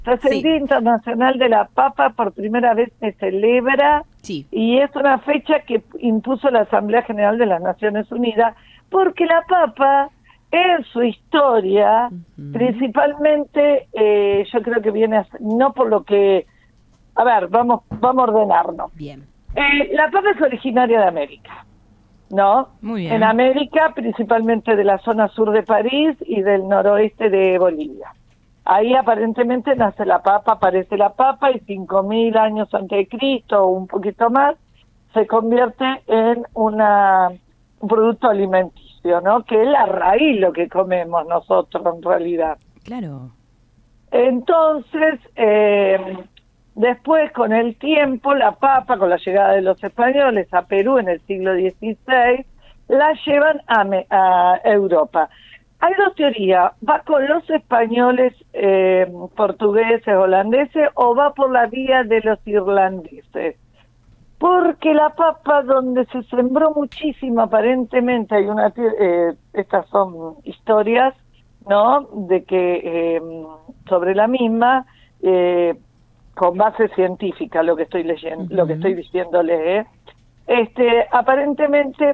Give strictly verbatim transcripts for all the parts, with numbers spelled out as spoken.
Entonces, sí. el Día Internacional de la Papa por primera vez se celebra, sí. y es una fecha que impuso la Asamblea General de las Naciones Unidas, porque la papa, en su historia, uh-huh. principalmente, eh, yo creo que viene, a, no por lo que... A ver, vamos, vamos a ordenarnos. Bien. Eh, la papa es originaria de América, ¿no? Muy bien. En América, principalmente de la zona sur de París y del noroeste de Bolivia. Ahí aparentemente nace la papa, aparece la papa, y cinco mil años antes de Cristo, o un poquito más, se convierte en una, un producto alimenticio, ¿no? Que es la raíz lo que comemos nosotros en realidad. Claro. Entonces, eh, después con el tiempo, la papa, con la llegada de los españoles a Perú en el siglo dieciséis, la llevan a, a Europa. Hay dos teorías, ¿va con los españoles, eh, portugueses, holandeses, o va por la vía de los irlandeses? Porque la papa, donde se sembró muchísimo, aparentemente, hay una, eh, estas son historias, ¿no?, de que eh, sobre la misma, eh, con base científica, lo que estoy leyendo, uh-huh. lo que estoy diciéndole, ¿eh? este, aparentemente,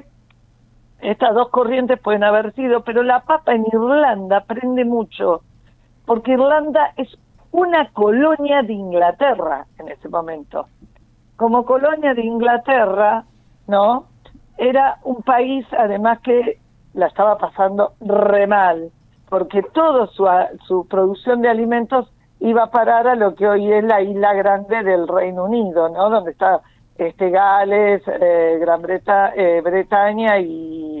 estas dos corrientes pueden haber sido, pero la papa en Irlanda prende mucho, porque Irlanda es una colonia de Inglaterra en ese momento. Como colonia de Inglaterra, ¿no?, era un país, además, que la estaba pasando re mal, porque toda su, su producción de alimentos iba a parar a lo que hoy es la isla grande del Reino Unido, ¿no?, donde está este Gales, eh, Gran Breta, eh, Bretaña y,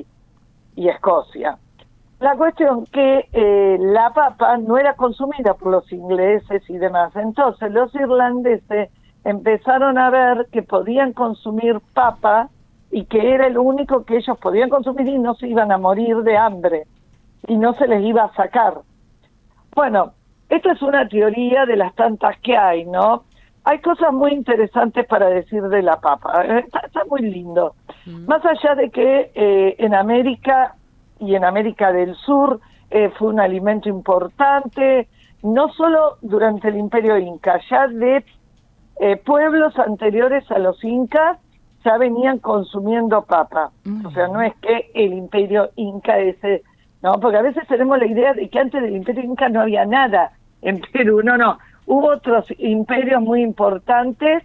y Escocia. La cuestión que eh, la papa no era consumida por los ingleses y demás, entonces los irlandeses empezaron a ver que podían consumir papa y que era el único que ellos podían consumir y no se iban a morir de hambre y no se les iba a sacar. Bueno, esta es una teoría de las tantas que hay, ¿no? Hay cosas muy interesantes para decir de la papa, está, está muy lindo. Mm. Más allá de que eh, en América y en América del Sur eh, fue un alimento importante, no solo durante el Imperio Inca, ya de eh, pueblos anteriores a los incas ya venían consumiendo papa. Mm. O sea, no es que el Imperio Inca ese, no, porque a veces tenemos la idea de que antes del Imperio Inca no había nada en Perú, no, no. Hubo otros imperios muy importantes,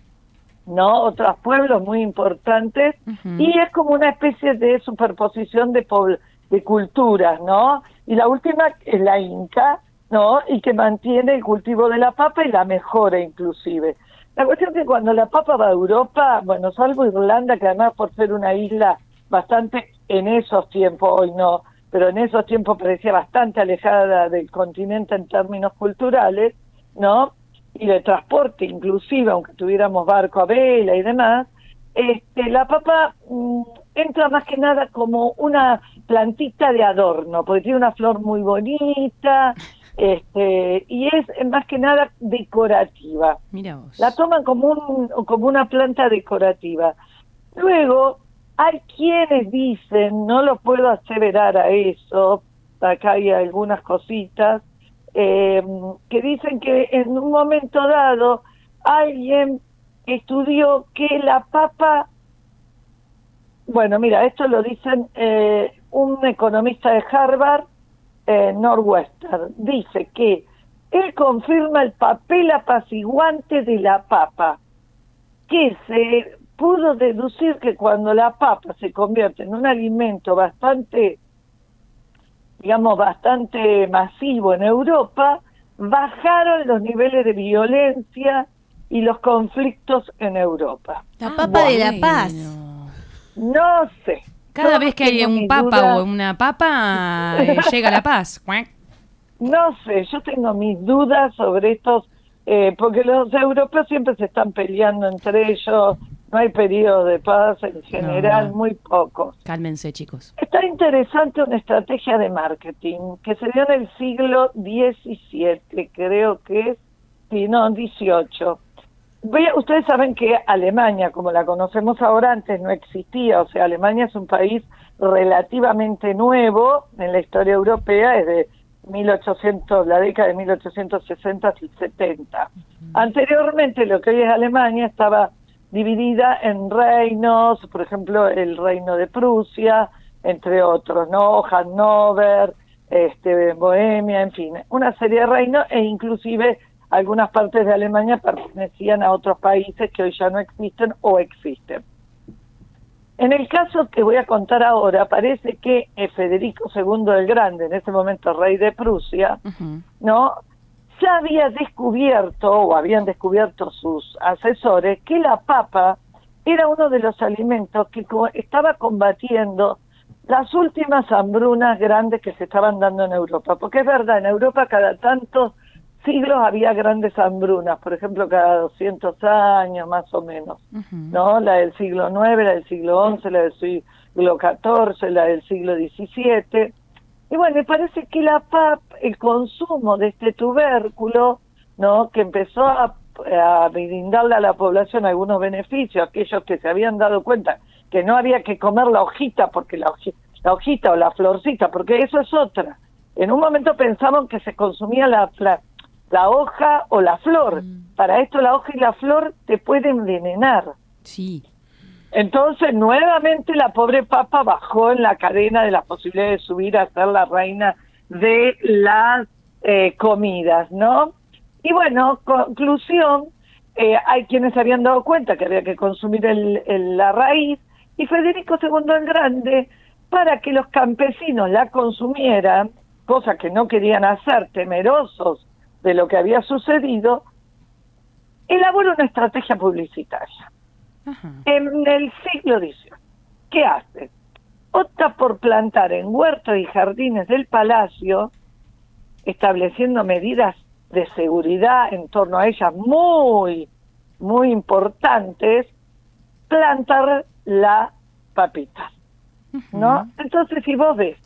¿no? Otros pueblos muy importantes, uh-huh. y es como una especie de superposición de, de culturas, ¿no? Y la última es la Inca, ¿no? Y que mantiene el cultivo de la papa y la mejora inclusive. La cuestión es que cuando la papa va a Europa, bueno, salvo Irlanda, que además por ser una isla bastante, en esos tiempos, hoy no, pero en esos tiempos parecía bastante alejada del continente en términos culturales, ¿no? Y de transporte inclusive, aunque tuviéramos barco a vela y demás, este, la papa mmm, entra más que nada como una plantita de adorno, porque tiene una flor muy bonita, este, y es más que nada decorativa. Mira vos. La toman como un, como una planta decorativa. Luego, hay quienes dicen, no lo puedo aseverar a eso, acá hay algunas cositas, Eh, que dicen que en un momento dado alguien estudió que la papa, bueno, mira, esto lo dicen eh, un economista de Harvard, eh, Northwestern, dice que él confirma el papel apaciguante de la papa, que se pudo deducir que cuando la papa se convierte en un alimento bastante digamos, bastante masivo en Europa, bajaron los niveles de violencia y los conflictos en Europa. La papa bueno. de la paz. No sé. Cada vez que hay un papa duda... o una papa, eh, llega la paz. No sé, yo tengo mis dudas sobre estos, eh, porque los europeos siempre se están peleando entre ellos, no hay periodo de paz en general, no. muy pocos. Cálmense, chicos. Está interesante una estrategia de marketing que se dio en el siglo diecisiete, creo que es, sí, no, dieciocho. Ustedes saben que Alemania, como la conocemos ahora, antes no existía, o sea, Alemania es un país relativamente nuevo en la historia europea, es de mil ochocientos, la década de mil ochocientos sesenta y setenta. Anteriormente, lo que hoy es Alemania estaba dividida en reinos, por ejemplo, el reino de Prusia, entre otros, ¿no? Hannover, este, Bohemia, en fin, una serie de reinos, e inclusive algunas partes de Alemania pertenecían a otros países que hoy ya no existen o existen. En el caso que voy a contar ahora, parece que Federico segundo el Grande, en ese momento rey de Prusia, uh-huh. ¿no?, ya había descubierto, o habían descubierto sus asesores, que la papa era uno de los alimentos que estaba combatiendo las últimas hambrunas grandes que se estaban dando en Europa. Porque es verdad, en Europa cada tantos siglos había grandes hambrunas, por ejemplo, cada doscientos años más o menos, uh-huh. ¿no? La del siglo nueve, la del siglo once, la del siglo catorce, la del siglo diecisiete... Y bueno, me parece que la papa, el consumo de este tubérculo, ¿no?, que empezó a, a brindarle a la población algunos beneficios, aquellos que se habían dado cuenta que no había que comer la hojita, porque la hojita, la hojita o la florcita, porque eso es otra. En un momento pensaban que se consumía la, la, la hoja o la flor. Mm. Para esto la hoja y la flor te pueden envenenar. Sí. Entonces, nuevamente la pobre papa bajó en la cadena de las posibilidades de subir a ser la reina de las eh, comidas, ¿no? Y bueno, conclusión, eh, hay quienes se habían dado cuenta que había que consumir el, el, la raíz, y Federico segundo el Grande, para que los campesinos la consumieran, cosa que no querían hacer, temerosos de lo que había sucedido, elaboró una estrategia publicitaria. Ajá. En el siglo dieciocho, ¿qué hace? Opta por plantar en huertos y jardines del palacio, estableciendo medidas de seguridad en torno a ellas muy, muy importantes, plantar la papita, ¿no? Uh-huh. Entonces, si vos ves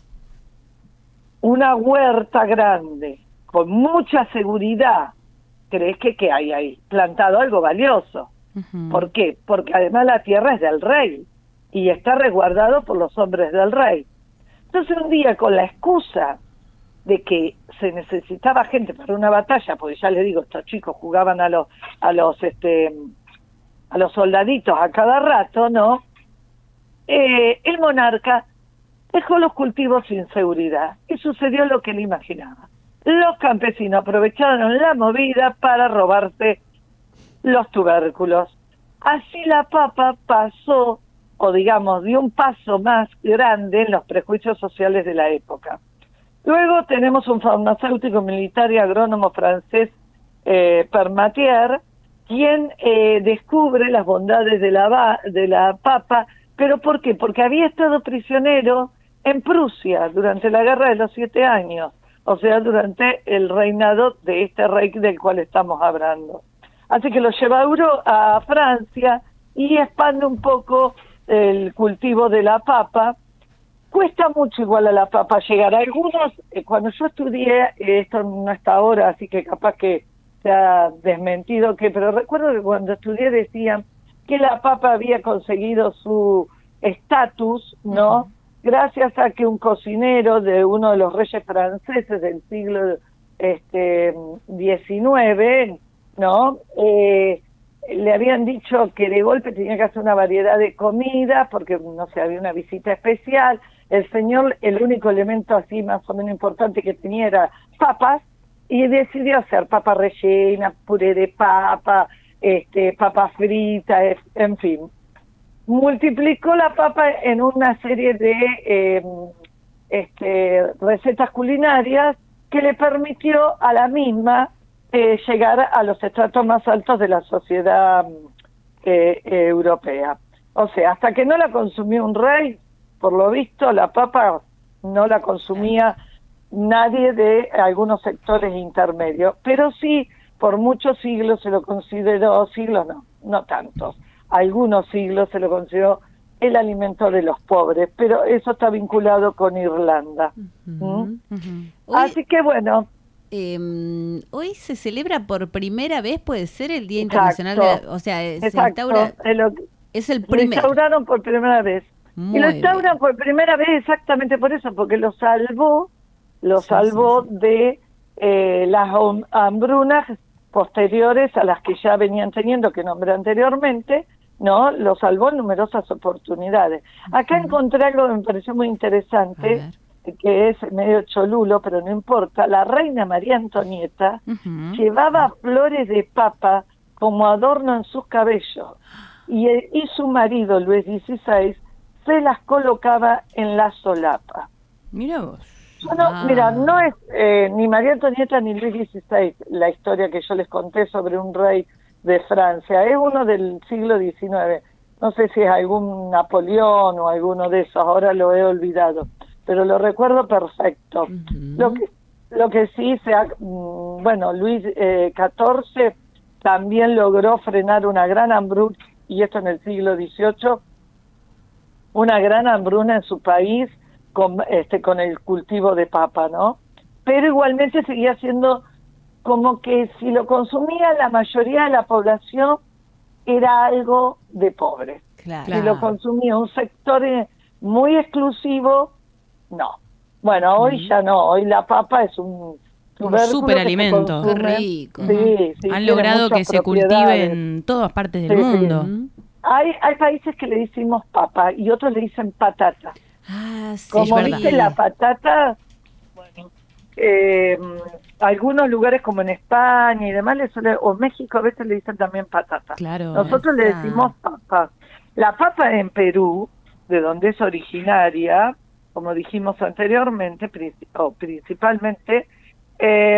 una huerta grande, con mucha seguridad, crees que ¿qué hay ahí? Plantado algo valioso. Uh-huh. ¿Por qué? Porque además la tierra es del rey y está resguardado por los hombres del rey. Entonces un día, con la excusa de que se necesitaba gente para una batalla, porque ya les digo, estos chicos jugaban a los a los este a los soldaditos a cada rato, ¿no? Eh, el monarca dejó los cultivos sin seguridad y sucedió lo que él imaginaba. Los campesinos aprovecharon la movida para robarse los tubérculos. Así la papa pasó, o digamos, dio un paso más grande en los prejuicios sociales de la época. Luego tenemos un farmacéutico militar y agrónomo francés, eh, Parmentier, quien eh, descubre las bondades de la, de la papa. ¿Pero por qué? Porque había estado prisionero en Prusia durante la Guerra de los Siete Años, o sea, durante el reinado de este rey del cual estamos hablando. Así que lo lleva a, Euro, a Francia y expande un poco el cultivo de la papa. Cuesta mucho igual a la papa llegar. Algunos, eh, cuando yo estudié, eh, esto no está ahora, así que capaz que se ha desmentido, que, pero recuerdo que cuando estudié decían que la papa había conseguido su estatus, ¿no? Uh-huh. Gracias a que un cocinero de uno de los reyes franceses del siglo este, diecinueve, ¿no? Eh, le habían dicho que de golpe tenía que hacer una variedad de comida porque, no sé, había una visita especial. El señor, el único elemento así más o menos importante que tenía era papas, y decidió hacer papa rellena, puré de papa, este, papa frita, en fin. Multiplicó la papa en una serie de eh, este, recetas culinarias que le permitió a la misma Eh, llegar a los estratos más altos de la sociedad eh, eh, europea. O sea, hasta que no la consumió un rey, por lo visto, la papa no la consumía nadie de algunos sectores intermedios, pero sí, por muchos siglos se lo consideró, siglos no, no tantos, algunos siglos se lo consideró el alimento de los pobres, pero eso está vinculado con Irlanda. Uh-huh, ¿Mm? uh-huh. Así que bueno... Eh, hoy se celebra por primera vez, puede ser el Día Internacional de la, o sea, se instaura, es, lo, es el primero. Lo instauraron por primera vez. Muy y lo instauran bien. Por primera vez exactamente por eso, porque lo salvó lo Sí, salvó sí, sí. de eh, las hambrunas posteriores a las que ya venían teniendo, que nombré anteriormente, ¿no? Lo salvó en numerosas oportunidades. Acá Ujú. encontré algo que me pareció muy A interesante, ver. que es medio cholulo, pero no importa. La reina María Antonieta Ujú. llevaba flores de papa como adorno en sus cabellos, y, y su marido, Luis dieciséis, se las colocaba en la solapa. Mira vos. Bueno, Ah. mira, no es eh, ni María Antonieta ni Luis dieciséis la historia que yo les conté sobre un rey de Francia, es uno del siglo diecinueve. No sé si es algún Napoleón o alguno de esos, ahora lo he olvidado, pero lo recuerdo perfecto. Ujú. Lo que lo que sí se ha, mm, bueno, Luis eh, catorce también logró frenar una gran hambruna, y esto en el siglo dieciocho, una gran hambruna en su país con este con el cultivo de papa, ¿no? Pero igualmente seguía siendo como que si lo consumía la mayoría de la población era algo de pobre. Claro. Si lo consumía un sector eh, muy exclusivo, no. Bueno, hoy Ujú. ya no, hoy la papa es un Un superalimento. Qué rico. Sí, sí, Han tiene logrado muchas que se cultive propiedades. en todas partes del Sí, sí. mundo. Ujú. Hay, hay países que le decimos papa y otros le dicen patata. Ah, sí. Como verdad. viste la patata, bueno, eh, algunos lugares como en España y demás, le suele, o México a veces le dicen también patata. Claro. Nosotros le Esa. decimos papa. La papa en Perú, de donde es originaria, como dijimos anteriormente, princip- o principalmente, eh,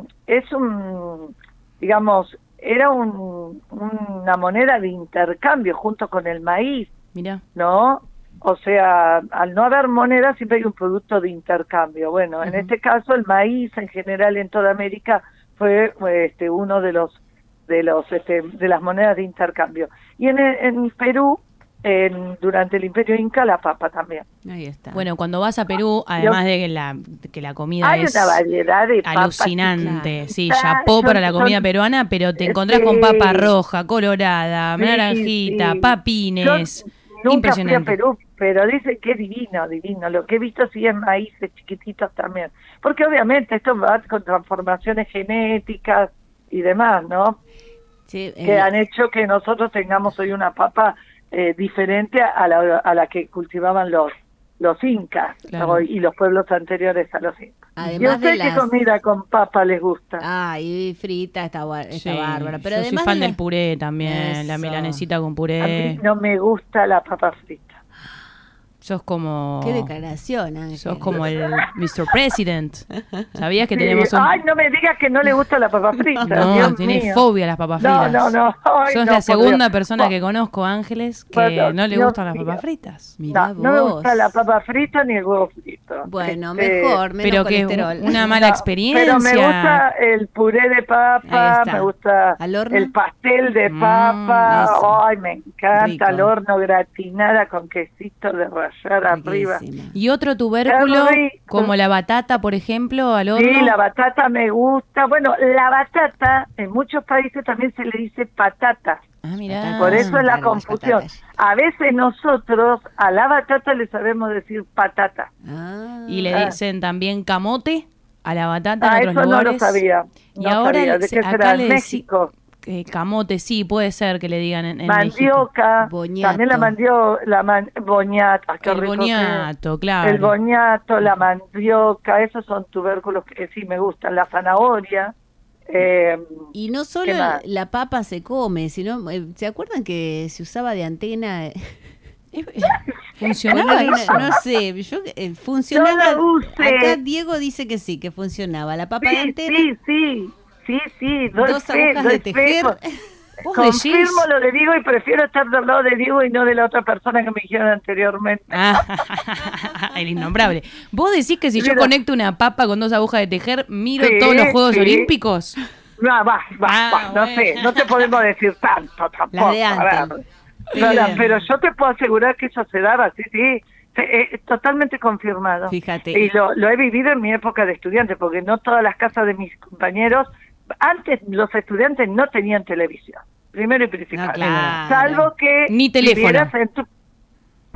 es un, digamos, era un, una moneda de intercambio junto con el maíz, Mira. ¿no? O sea, al no haber moneda siempre hay un producto de intercambio. Bueno, en Ujú. este caso el maíz en general en toda América fue este uno de los de los este, de las monedas de intercambio. Y en, en Perú, en, durante el Imperio Inca, la papa también. Ahí está. Bueno, cuando vas a Perú, además de que la, de que la comida Hay es una variedad de papas alucinante, chiquitas, sí, chapó para la comida son- peruana, pero te encontrás sí, con papa roja, colorada, sí, naranjita, sí. papines, Yo nunca fui a impresionante. Perú, pero dicen que es divino, divino. Lo que he visto sí es maíces chiquititos también. Porque obviamente esto va con transformaciones genéticas y demás, ¿no? Sí, Que eh, han hecho que nosotros tengamos hoy una papa eh, diferente a la, a la que cultivaban los los incas, Claro. ¿no? Y los pueblos anteriores a los incas. Además ¿Y a usted de qué las- comida con papa les gusta? Ay, frita está, gua- está Sí, bárbara. Pero yo soy además fan de del puré también, la Eso. milanesita con A mí puré. no me gusta la papa frita. Sos como... Qué declaración, Ángel. Sos como el mister President. ¿Sabías que Sí. tenemos un... Ay, no me digas que no le gusta la papa frita. No, Dios tiene mío. fobia a las papas No, fritas. no, no. Ay, Sos no, la por segunda Dios. persona Bueno, que conozco, Ángeles, que bueno, no le Dios gustan las mío. papas fritas. Mirá No, no me vos. gusta la papa frita ni el huevo frito. Bueno, Este, mejor, menos Pero que es colesterol. una mala no, experiencia. Pero me gusta el puré de Ahí papa, está. me gusta ¿Al horno? el pastel de Mm, papa. eso. Ay, me encanta Rico. al horno, gratinada con quesito de rallar arriba. Riquísima. Y otro tubérculo, Qué rico. como la batata, por ejemplo, al horno. Sí, la batata me gusta. Bueno, la batata en muchos países también se le dice patata. Ah, mirá. Por eso es la claro, las confusión. patatas. A veces nosotros a la batata le sabemos decir patata. Ah. Y le Ah. dicen también camote a la batata Ah, en eso otros no lo lugares. sabía. Y No ahora sabía. le- ¿De se- qué acá será? le ¿En deci- México? eh, camote, sí, puede ser que le digan en, en México. Mandioca. Boñato. También la mandioca, la man, boñata. qué El rico que es. boñato, claro. El boñato, la mandioca, esos son tubérculos que sí me gustan. La zanahoria. Eh, Y no solo ¿Qué más? la papa se come, sino, eh, ¿se acuerdan que se usaba de antena? Eh, eh, ¿Funcionaba Bueno, eso? no, no sé, yo eh, funcionaba. No lo use. Acá Diego dice que sí, que funcionaba. La papa de sí, antena, sí, sí, sí, sí. doy dos fe, agujas doy de tejer. fe. ¿Vos Confirmo decís? lo de Diego y prefiero estar del lado de Diego y no de la otra persona que me dijeron anteriormente. Ah, el innombrable. ¿Vos decís que si yo Mira. conecto una papa con dos agujas de tejer, miro Sí, todos los Juegos sí. Olímpicos? No, va, va, Ah, va, no bueno. sé, no te podemos decir tanto tampoco. Las de a antes. ver. Sí. No, no, pero yo te puedo asegurar que eso se daba, sí, sí, sí, eh, totalmente confirmado. Fíjate. Y lo, lo he vivido en mi época de estudiante, porque no todas las casas de mis compañeros, antes los estudiantes no tenían televisión, primero y principal. Ah, claro. Salvo que Ni teléfono. vivieras en tu...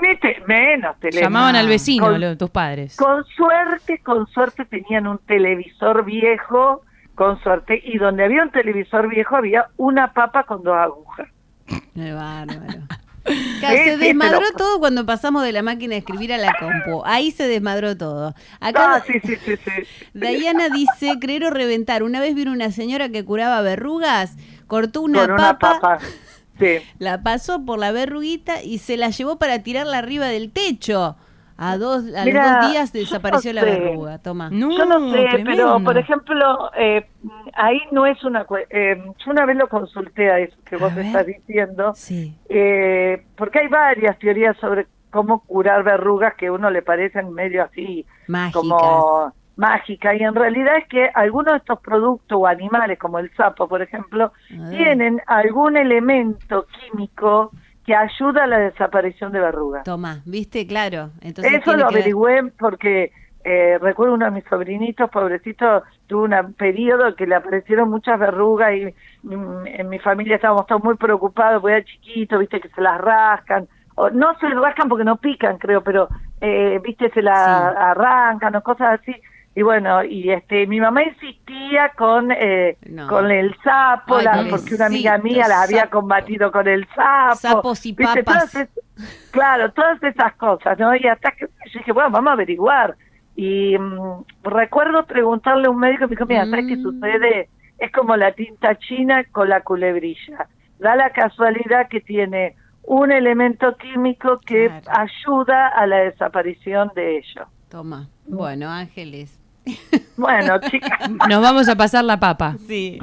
Ni te, menos teléfono. Llamaban al vecino, con, lo, tus padres. Con suerte, con suerte tenían un televisor viejo, con suerte, y donde había un televisor viejo había una papa con dos agujas. Qué bárbaro. Claro, se desmadró sí, todo cuando pasamos de la máquina de escribir a la compu. Ahí se desmadró todo. Acá, ah, sí, sí, sí, sí. Diana dice, creer o reventar. Una vez vino una señora que curaba verrugas, cortó una Con papa, una papa. Sí. La pasó por la verruguita y se la llevó para tirarla arriba del techo. A dos, a Mirá, los dos días desapareció no la sé. verruga. Toma. No, yo no sé, tremendo. Pero por ejemplo, eh, ahí no es una... Eh, yo una vez lo consulté a eso que a vos ver. estás diciendo, sí. eh, porque hay varias teorías sobre cómo curar verrugas que a uno le parecen medio así, mágicas. como mágica, y en realidad es que algunos de estos productos o animales, como el sapo, por ejemplo, ah. tienen algún elemento químico que ayuda a la desaparición de verrugas. Toma, ¿viste? Claro. Entonces eso lo que averigüé ver... porque eh, recuerdo uno de mis sobrinitos, pobrecito, tuvo un periodo que le aparecieron muchas verrugas y mm, en mi familia estábamos todos muy preocupados, porque era chiquito, viste, que se las rascan. O, no se rascan porque no pican, creo, pero, eh, viste, se las sí. arrancan o cosas así. Y bueno, y este mi mamá insistía con eh, no. con el sapo, Ay, la, porque una amiga mía la había sapo. combatido con el sapo. Sapos y ¿viste? papas. Todas es, claro, todas esas cosas, ¿no? Y hasta que yo dije, bueno, vamos a averiguar. Y um, recuerdo preguntarle a un médico, me dijo, mira, mm. ¿sabes qué sucede? Es como la tinta china con la culebrilla. Da la casualidad que tiene un elemento químico que claro. ayuda a la desaparición de ello. Toma. Bueno, Ángeles. Bueno, chicas. Nos vamos a pasar la papa. Sí.